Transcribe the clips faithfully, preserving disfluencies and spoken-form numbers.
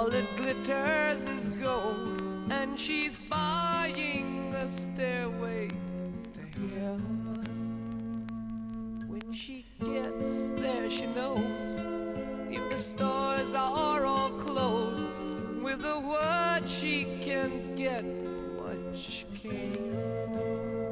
All that glitters is gold, and she's buying a stairway to heaven. When she gets there, she knows if the stores are all closed, with a word she can get what she came for.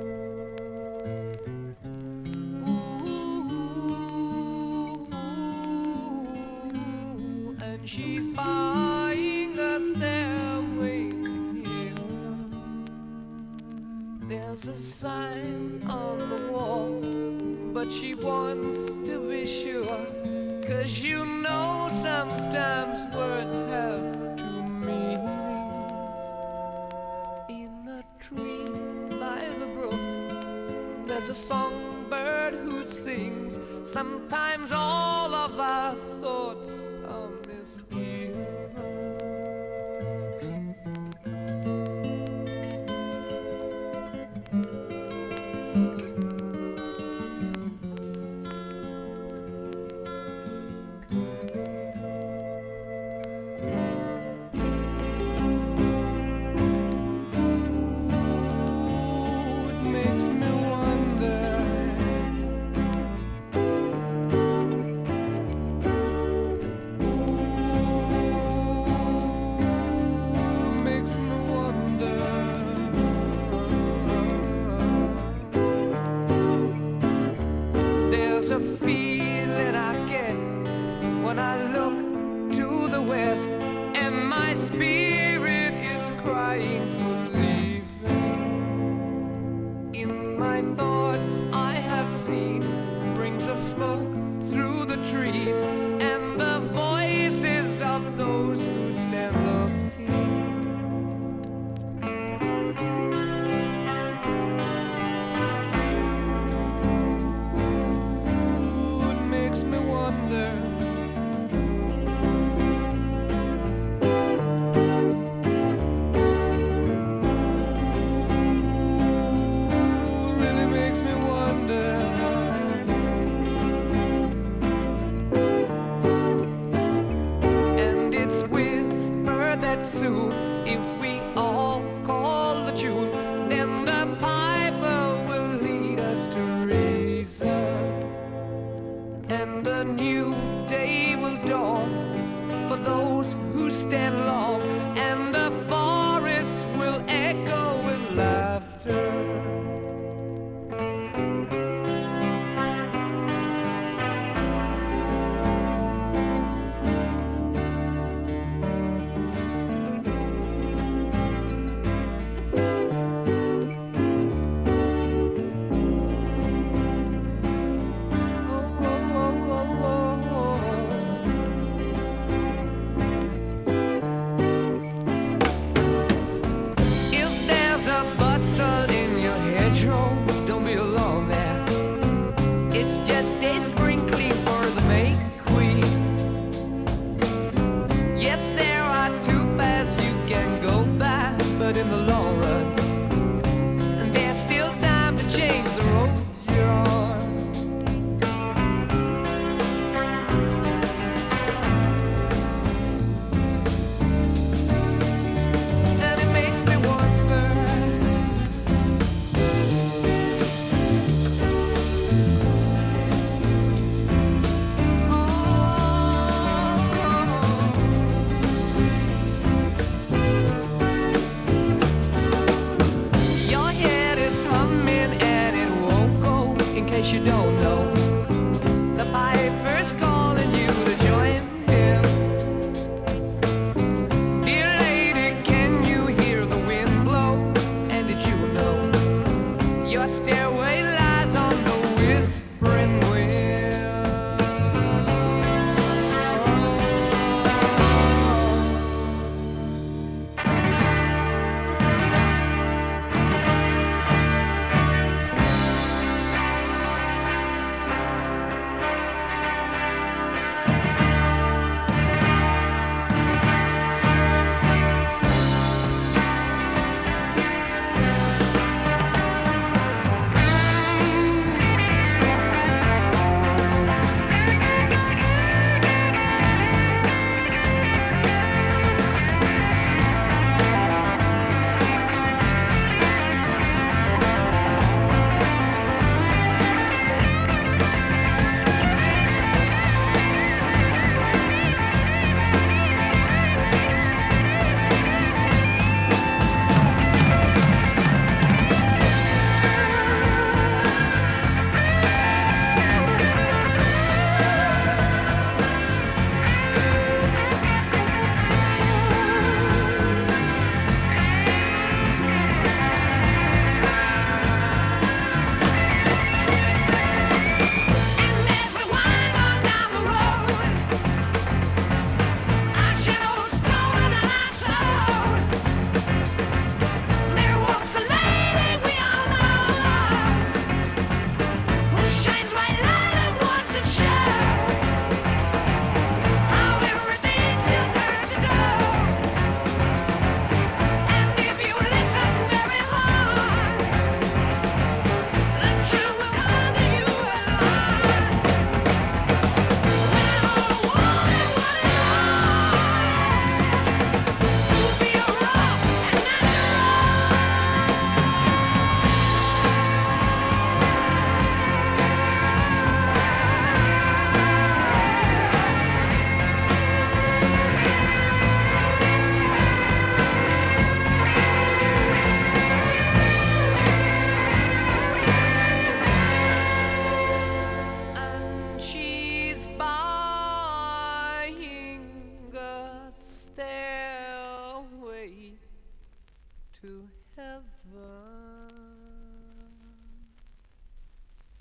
Ooh, and she's buying a stairway to heaven. There's a sign on the wall, but she wants to be sure, 'cause you know sometimes words have two meanings. In a tree by the brook, there's a songbird who sings. Sometimes all of our thoughts are misgiven. There's a feeling I get when I look to the west, and my spirit is crying for leaving. In my thoughts I have seen rings of smoke through the trees, and the voices of those who stand looking. Soon